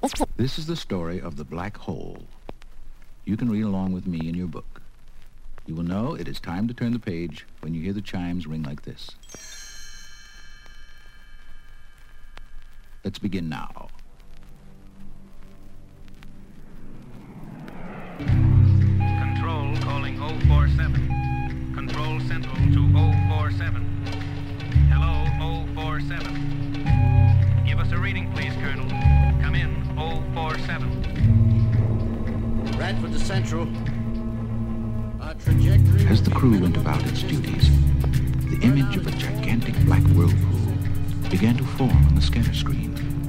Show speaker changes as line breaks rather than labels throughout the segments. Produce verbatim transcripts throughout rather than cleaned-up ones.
This is the story of the black hole. You can read along with me in your book. You will know it is time to turn the page when you hear the chimes ring like this. Let's begin now.
Control calling oh four seven. Control Central to oh four seven. Hello, oh four seven. Give us a reading, please, Colonel. Come in, oh four seven.
Radford to Central. Our trajectory...
As the crew went about its duties, the image of a gigantic black whirlpool began to form on the scanner screen.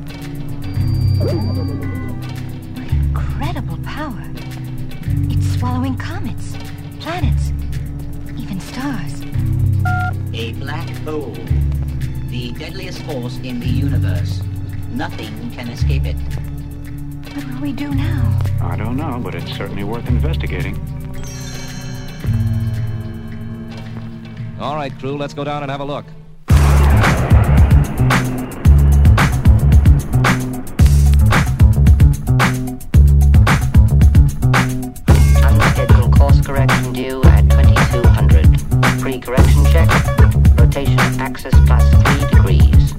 Incredible power. It's swallowing comets, planets, even stars.
A black hole. The deadliest force in the universe. Nothing can escape it.
What will we do now?
I don't know, but it's certainly worth investigating.
All right, crew, let's go down and have a look.
Unscheduled course correction due at twenty-two hundred. Pre-correction check. Rotation axis plus three degrees.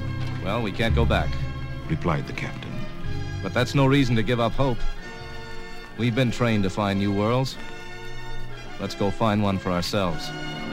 Can't go back,
replied the captain.
But that's no reason to give up hope. We've been trained to find new worlds. Let's go find one for ourselves.